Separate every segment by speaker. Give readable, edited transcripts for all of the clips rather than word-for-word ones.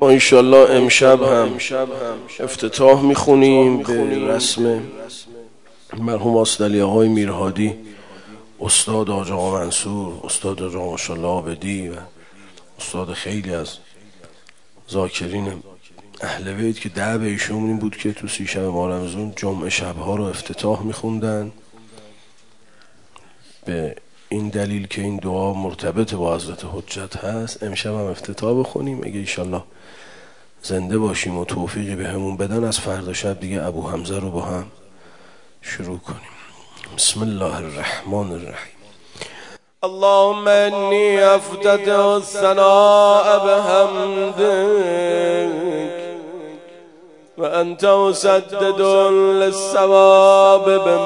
Speaker 1: ما انشالله امشب هم افتتاح میخونیم به رسم مرحوم آستعلی آقای میرهادی، استاد حاج آقا منصور، استاد حاج آقا ماشاءالله عابدی و استاد خیلی از ذاکرین اهل بیت که دعوه ایشون این بود که تو 30 شب ماه رمضان جمعه شبها رو افتتاح میخوندن، به این دلیل که این دعا مرتبط با حضرت حجت هست. امشب هم افتتاح بخونیم، اگه ایشالله زنده باشیم و توفیقی به همون بدن از فردا شب دیگه ابو حمزه رو با هم شروع کنیم. بسم الله الرحمن الرحیم. اللهم انی افتتح الثناء بحمدک و انت مسدد للثواب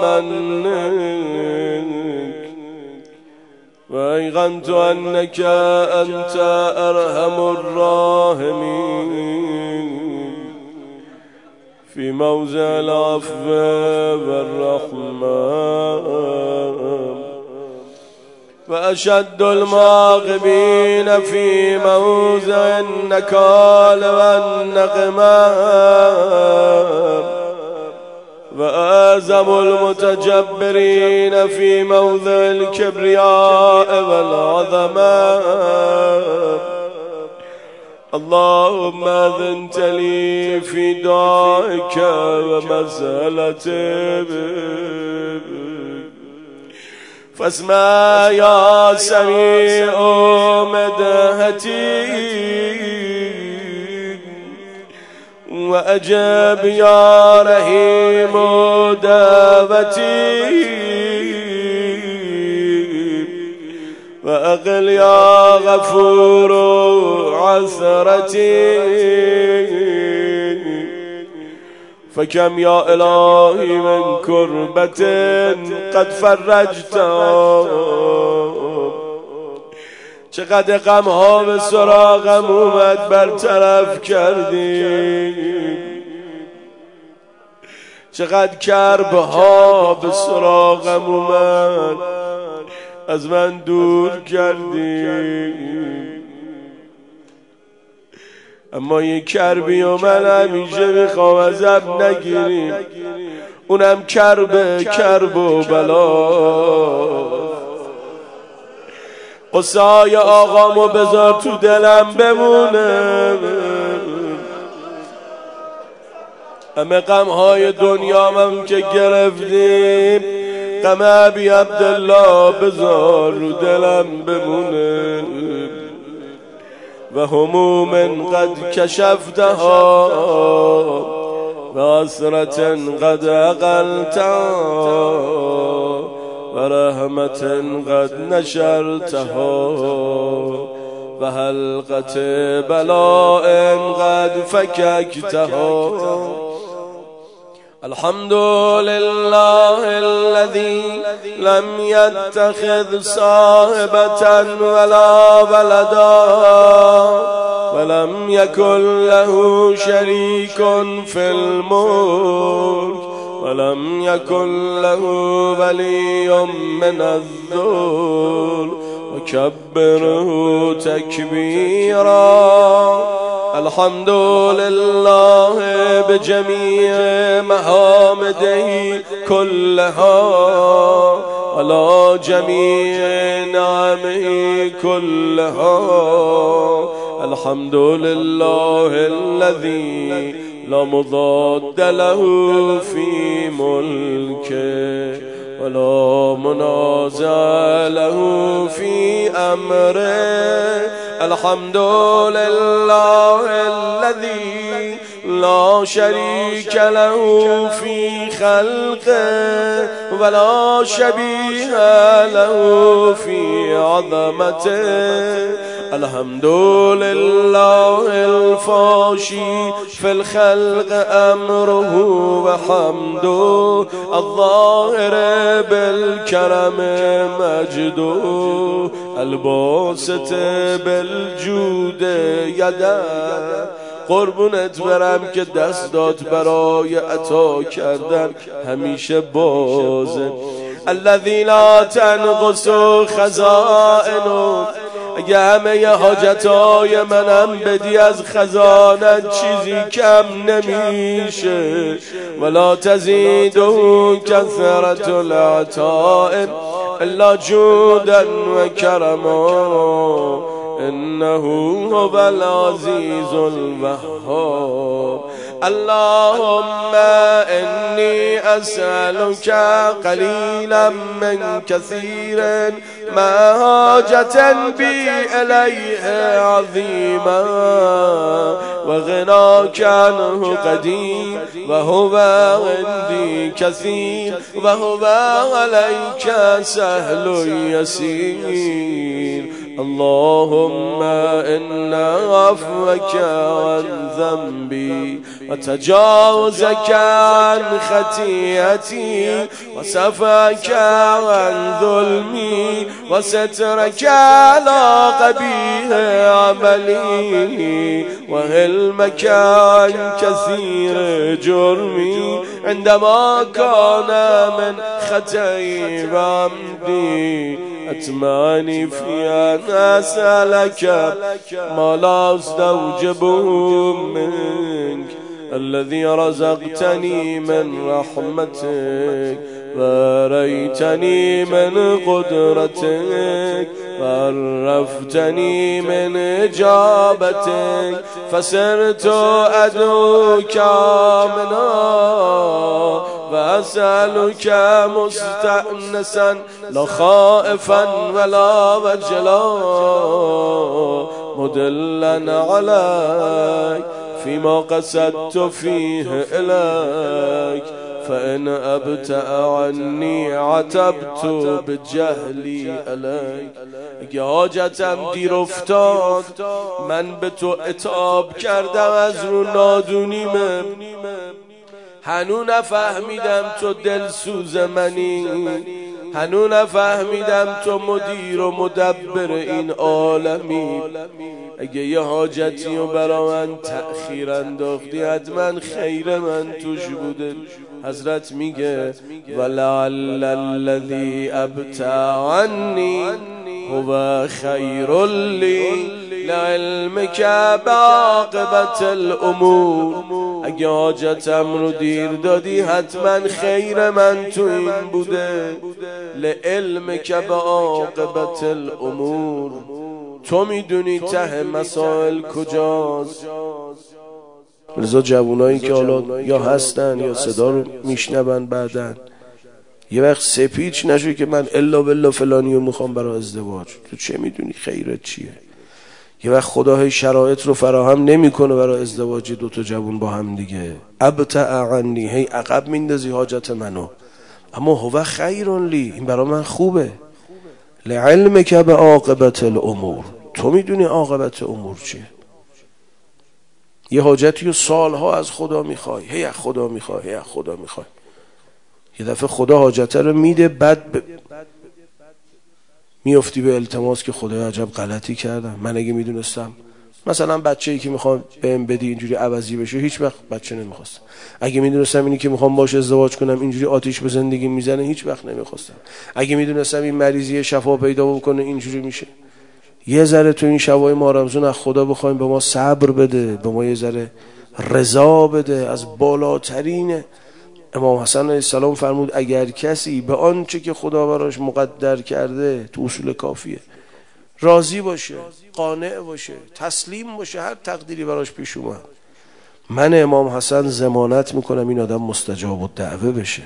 Speaker 1: بمنک و ایقنت انک انت ارحم الراحمین فی موضع العفو والرحمة و اشد المعاقبین فی موضع النکال والنقمة و اعظم المتجبرین فی موضع الكبریاء والعظمة. اللهم اذنت لي في دعائك ومسألتك فاسمع يا سميع مدحتي وأجب يا رحيم دعوتي وأقل يا غفور عثرتي فكم يا إلهي من كربة قد فرجتها چقدر غمها به سراغم اومد برطرف کردی، چقدر کربها به سراغم اومد از من دور کردی. اما یک کربی و من همیشه میخوام ازت نگیریم، اونم کرب و بلا. قصه های آقامو بذار تو دلم بمونه، همه غمهای دنیامم که گرفتیم غم ابی عبدالله بذار رو دلم بمونه و هموم قد کشفتها و حسرت قد اقلتها و رحمت قد نشرتها و حلقت بلاء قد فککتها. الحمد لله الذي لم يتخذ صاحبة ولا ولدا ولم يكن له شريك في الملك ولم يكن له ولي من الذل وكبره تكبيرا. الحمد لله بجميع محامده كلها على جميع نعمه كلها. الحمد لله الذي لا مضاد له في ملكه ولا منازع له في أمره. الحمد لله الذي لا شريك له في خلقه ولا شبيه له في عظمته. الحمد لله الفاشي في الخلق أمره وحمده الظاهر بالكرم مجده الباسط بالجود يده. قربونت برم که دست داد برای عطا کردن همیشه بازه. الذي لا تنقص خزائنه اگه همه حاجتهای منم بدی از خزانت چیزی کم نمیشه. ولا تزید کثرت العطاء الا جودا و کرما انه هو العزیز الوهاب. اللهم إني أسألك قليلا من كثير ما حاجة بي إليه عظيما وغناك عنه قدير وهو عندي كثير وهو عليك سهل يسير. اللهم إن عفوك عن ذنبي وتجاوزك عن خطيئتي وصفاك عن ظلمي وسترك على قبيح عملي وهلمك عن كثير جرمي عندما كان من خطئي وعمدي. أتماني في أن أسألك ما لا أستوجبه منك الذي رزقتني من رحمتك وريتني من قدرتك وعرفتني من إجابتك فصرت أدعوك آمنا وأسألك مستأنسا لا خائفا ولا وجلا مدلا عليك فيما قصدت فيه إليك فإن أبتأ عني عتبت بجهلي عليك. اگه حاجتم دیر افتاد من به تو عتاب کردم از رو نادونیمه. هنو نفهمیدم تو دلسوز منی، هنو نفهمیدم تو مدیر و مدبر این عالمی. اگه یه حاجتی رو برا من تأخیر انداختی حتما خیر من توش بوده. حضرت میگه ولعل الذی ابتع عنی هو خیر لی لعلمک بعاقبت الامور. اگه حاجتم رو دیر دادی حتما خیر من تو این بوده. لعلمک بعاقبت الامور، تو میدونی ته مسائل کجاست. لذا جوانایی که حالا یا هستن یا صدا رو میشنون بعدن یه وقت سپیچ نشوی که من الا بالله فلانیو میخوام برای ازدواج. تو چه میدونی خیرت چیه؟ یه وقت خدا شرایط رو فراهم نمیکنه برای ازدواج دوتا جوان با هم دیگه. ابتع عنی، هی عقب میندازی حاجت منو. اما هو خیر لی، این برای من خوبه. لعلمک بعاقبت الامور، تو میدونی عاقبت امور چیه. یه حاجتی رو سالها از خدا میخوای، هی از خدا میخوای، هی از خدا میخوای. یه دفعه خدا حاجت رو میده، بعد میافتی به التماس که خدا عجب غلطی کردم. من اگه میدونستم مثلا بچه‌ای که میخوام بهم بدی اینجوری عوضی بشه هیچ وقت بچه نمیخواستم. اگه میدونستم اینی که میخوام باش ازدواج کنم اینجوری آتیش به زندگی میزنه هیچ وقت نمیخواستم. اگه میدونستم این مریضی شفا پیدا بکنه اینجوری میشه. یه ذره تو این شبای ما رمضان از خدا بخوایم به ما صبر بده، به ما یه ذره رضا بده از بالاترین. امام حسن علیه السلام فرمود اگر کسی به آنچه که خدا براش مقدر کرده تو اصول کافیه راضی باشه، قانع باشه، تسلیم باشه، هر تقدیری براش پیش اومد، من امام حسن ضمانت میکنم این آدم مستجاب الدعوه بشه.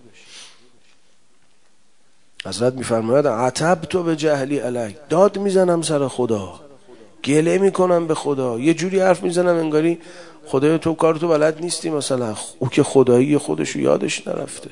Speaker 1: حضرت میفرماید عتبت به جهلی علیک، داد میزنم سر خدا، گله میکنم به خدا، یه جوری حرف میزنم انگاری خدای تو کارتو بلد نیستی. مثلا او که خدایی خودشو یادش نرفته.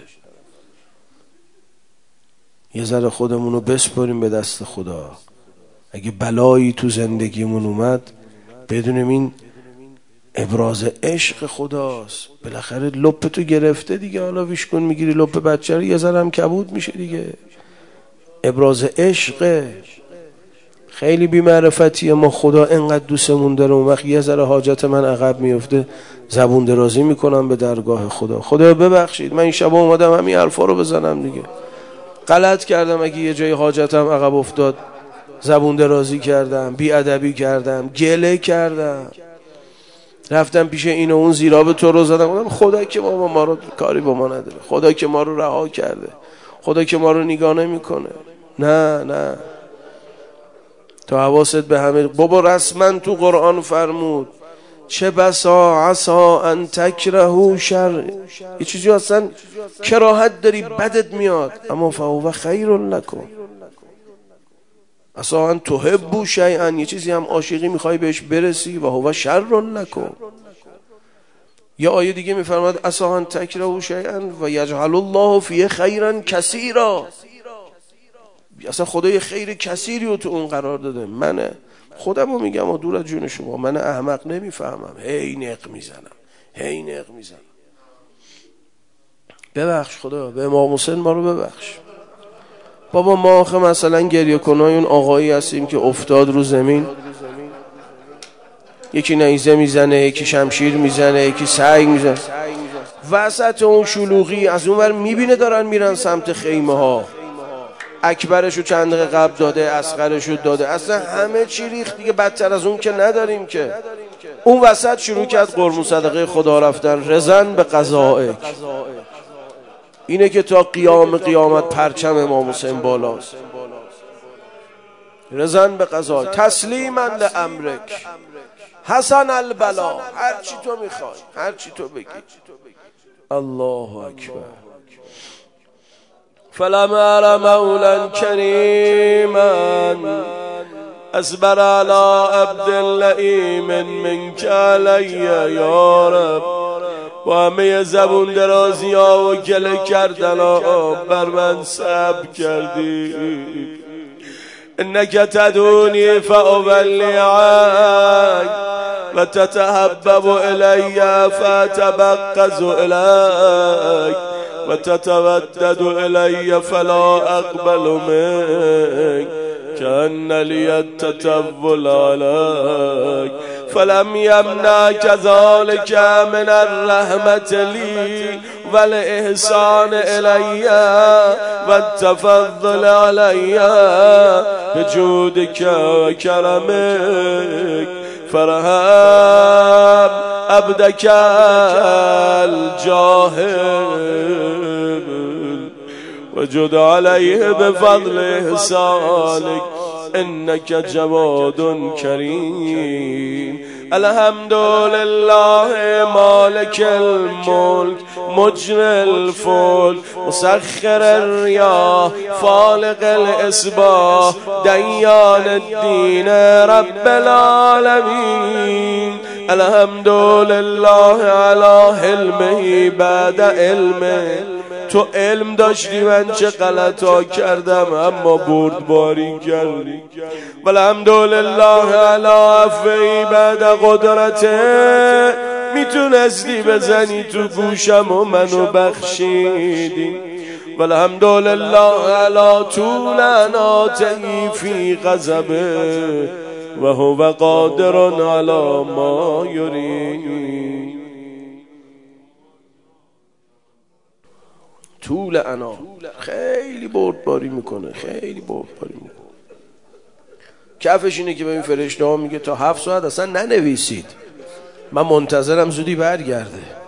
Speaker 1: یه ذره خودمونو بسپاریم به دست خدا. اگه بلایی تو زندگیمون اومد بدونیم این ابراز عشق خداست. بالاخره لپ تو گرفته دیگه، حالا ویشکن میگیری لپ بچه رو یه ذره هم کبود میشه دیگه. ابراز عشق خیلی بی‌معرفتیه. ما خدا انقدر دوستمون داره، اون وقت یه ذره حاجت من عقب میفته زبون درازی میکنم به درگاه خدا. خدا ببخشید من این شب اومدم همین حرفا رو بزنم دیگه، غلط کردم. اگه یه جای حاجتم عقب افتاد زبون درازی کردم، بیادبی کردم، گله کردم، رفتم پیش این و اون زیراب تو رو زدم، گفتم خدا که ما رو کاری با ما نداره، خدا که ما رو رها کرده، خدا که ما رو نگاه نمیکنه. نه تو حواست به همه. بابا رسما تو قرآن فرمود چه بسا عسا ان تکرهوا شر، یه چیزی اصلا کراهت داری بدت میاد، اما فهو خیر لکم، عسا ان تحبوا شیئا، یه چیزی هم عاشقی میخوای بهش برسی، و هو شر لکم. یا آیه دیگه میفرماد عسا ان تکرهوا شیئا و یجعل الله فیه خیرا کثیرا، اصلا خدای خیر کثیری رو تو اون قرار داده. من خودمو میگم و دور از جون شما، من احمق نمیفهمم، هی نق میزنم. ببخش خدا، به امام حسین ما رو ببخش. بابا ما آخه مثلا گریه کنای اون آقایی هستیم که افتاد رو زمین، یکی نیزه میزنه، یکی شمشیر میزنه، یکی سنگ میزنه، وسط اون شلوغی از اون ور میبینه دارن میرن سمت خیمه ها، اکبرشو چند دقیقه قبل داده، اصغرشو داده، اصلا همه چی ریخت دیگه، بدتر از اون که نداریم که. اون وسط شروع کرد قربون صدقه خدا رفتن، رضن به قضائک، اینه که تا قیامت پرچم امام حسین بالاست، رضن به قضائک تسلیما لامرک حسن البلا، هر چی تو میخوای، هر چی تو بگی. الله اکبر. فلم ار مولا کریما اصبر علی عبد اللئیم منک علی یا رب. با همه زبون درازی ها و گله کردن ها بر من صبر کردی. انک تدونی فاولی عنک و تتحبب الی فتبغض الیک و تتودد الی فلا اقبل منک کأن لی التطول علیک. فلم یمنع ذلک من الرحمة لی والاحسان الی والتفضل علی بجودک و کرمک. فرحم عبدک الجاهل وجد علیه بفضل احسانک انک جواد کریم. الحمدلله مالک الملک مجری الفلک مسخر الریاح فالق الاصباح دیان الدین رب العالمین. الحمدلله علی حلمه بعد علمه. تو علم داشتی من چه غلطا کردم اما بردباری کردی. والحمدلله علی عفوی بعد قدرته. میتونستی بزنی تو گوشم و منو بخشیدی. والحمدلله علی طول اناتی فی غضبه و هو قادر علی ما یرید. طول انا خیلی بردباری میکنه، خیلی بردباری میکنه. کفش اینه که به این فرشته ها میگه تا 7 ساعت اصلا ننویسید، من منتظرم زودی برگرده.